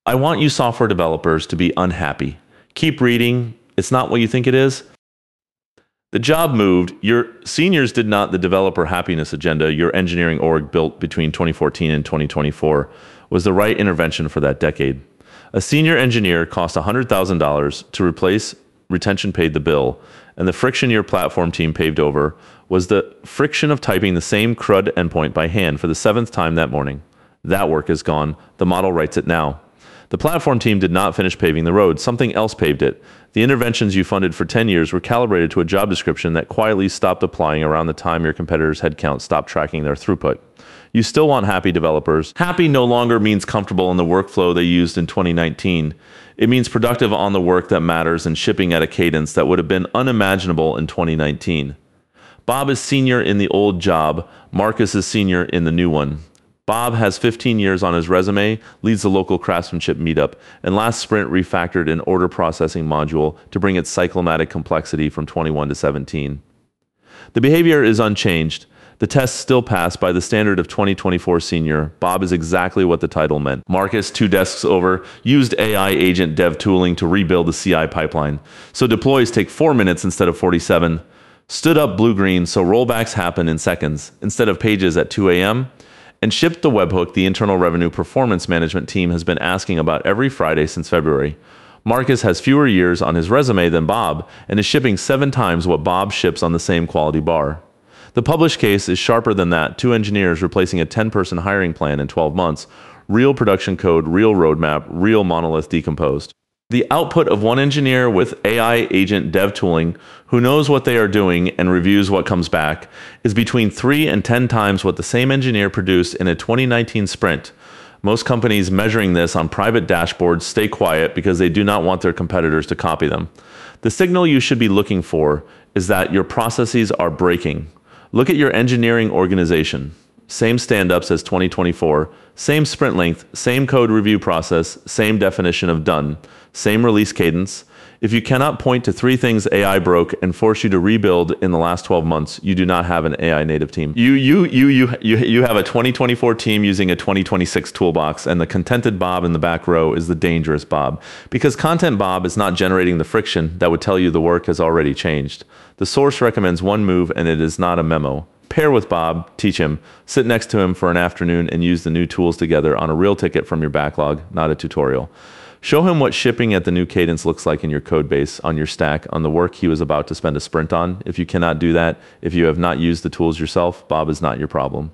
I want you software developers to be unhappy. Keep reading. It's not what you think it is. The job moved. Your seniors did not the developer happiness agenda your engineering org built between 2014 and 2024 was the right intervention for that decade. A senior engineer cost $100,000 to replace retention paid the bill, and the friction your platform team paved over was the friction of typing the same CRUD endpoint by hand for the 7th time that morning. That work is gone. The model writes it now. The platform team did not finish paving the road. Something else paved it. The interventions you funded for 10 years were calibrated to a job description that quietly stopped applying around the time your competitors' headcount stopped tracking their throughput. You still want happy developers. Happy no longer means comfortable in the workflow they used in 2019. It means productive on the work that matters and shipping at a cadence that would have been unimaginable in 2019. Bob is senior in the old job. Marcus is senior in the new one. Bob has 15 years on his resume, leads the local craftsmanship meetup, and last sprint refactored an order processing module to bring its cyclomatic complexity from 21 to 17. The behavior is unchanged. The tests still pass by the standard of 2024 senior. Bob is exactly what the title meant. Marcus, 2 desks over, used AI agent dev tooling to rebuild the CI pipeline. So deploys take 4 minutes instead of 47. Stood up blue-green so rollbacks happen in seconds instead of pages at 2 a.m. And shipped the webhook the internal revenue performance management team has been asking about every Friday since February. Marcus has fewer years on his resume than Bob and is shipping 7 times what Bob ships on the same quality bar. The published case is sharper than that. 2 engineers replacing a 10-person hiring plan in 12 months. Real production code, real roadmap, real monolith decomposed. The output of 1 engineer with AI agent dev tooling who knows what they are doing and reviews what comes back is between 3 and 10 times what the same engineer produced in a 2019 sprint. Most companies measuring this on private dashboards stay quiet because they do not want their competitors to copy them. The signal you should be looking for is that your processes are breaking. Look at your engineering organization. Same stand-ups as 2024, same sprint length, same code review process, same definition of done, same release cadence. If you cannot point to 3 things AI broke and force you to rebuild in the last 12 months, you do not have an AI native team. You have a 2024 team using a 2026 toolbox, and the contented Bob in the back row is the dangerous Bob. Because content Bob is not generating the friction that would tell you the work has already changed. The source recommends one move, and it is not a memo. Pair with Bob, teach him, sit next to him for an afternoon and use the new tools together on a real ticket from your backlog, not a tutorial. Show him what shipping at the new cadence looks like in your code base, on your stack, on the work he was about to spend a sprint on. If you cannot do that, if you have not used the tools yourself, Bob is not your problem.